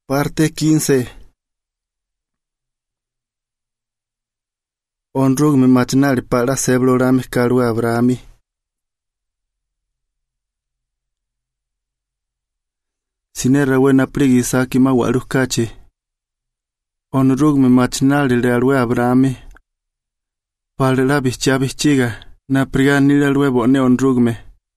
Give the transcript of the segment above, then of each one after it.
Parte 15. Onrugme machnali para seblorami karu Abrahami. Sinera wena prigi saki mawaru kachi. Onrugme machnali le aru Abrahami. Pale la bichiga na priga nile luebo ne onrugme.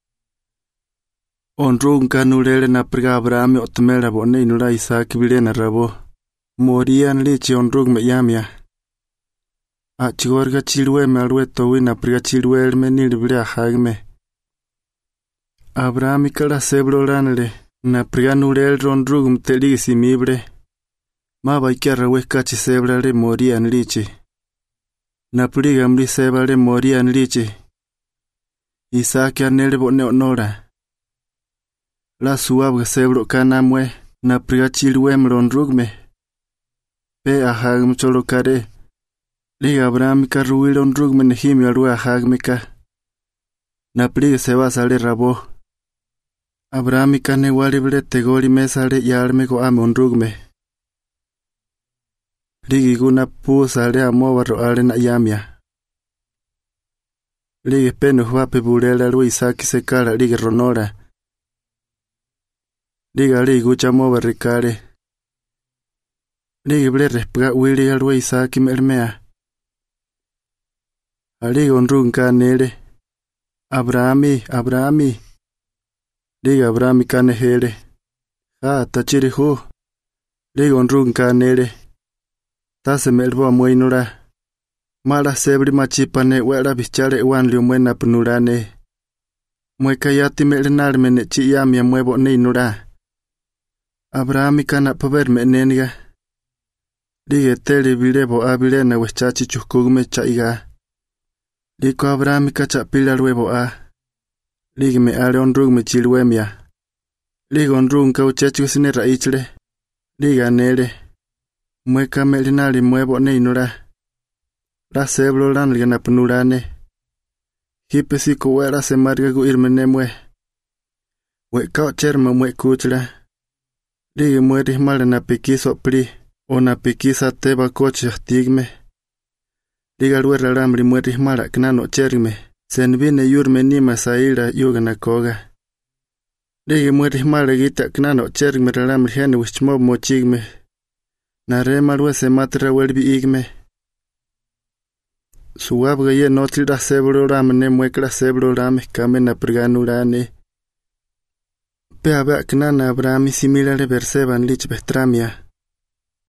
Onrug kanulele na priga Abrahami otmela bone inula Isaki bilena rabo. Morian lichi onrugme yamia. Achigorga chilwe me alwe towi na priga chilwe elme nilibile ahagme. Abrahami kala seblo ranle na priga nulele onrugme teligi simible. Maba ikiara wekachi seblale morian lichi. Na priga mli sebale morian lichi. Isaki anele bone onora. La suabga seblo kanamwe na priga chilwe mlonrugme. Pe ahagme cholo kare. Liga Abraham karuil onrugme nehimi alua ahagme ka. Na priga se va sale rabo. Abraham kane walible tegoli mesale yalme go ame onrugme. Ligi guna pu sale amobaro ale na yamia. Liga peno huape bulela lu Isaki sekala liga ronora. Liga ligu chamo barricare. Liga ble respga wili alwe Isaki melmea. Liga onrung kanele. Abrahami. Liga Abrahami kane hele. Tachiri hu. Liga onrung kanele. Tase melbo amuinura. Mala sebri machipane wera bichare wanlio mwena punurane. Mwekayati melenal mene chiyamia mwebo neinura. Abrahami kana paverme neniga. Lige tele bilebo abilena wechachi chukugume chaiga. Liko Abrahami kacha pila luebo a. Lige me ale onrugme chilwemia. Lige onrung kauchechu sinera ichle. Liga nele. Mweka melinali mwebo neinura. La seblo lanliga na punurane. Hipe siko wera se marga gu irmene mwe. Weka cherma mwe kuchla. Liga muere male na pekiso pri, o na pekisa teba coche tigme. Liga luera ramri muere mala knano cherme, sen vine yurme nima saira yuga na koga. Liga muere male gita knano cherme ramri hene wichmob mochigme. Na rema luese matra welbi igme. Suabga ye notilda sebro ramne muekla sebro rame kame na priganurane. Pe abe knana Abrahami similare verseban lich bestramia.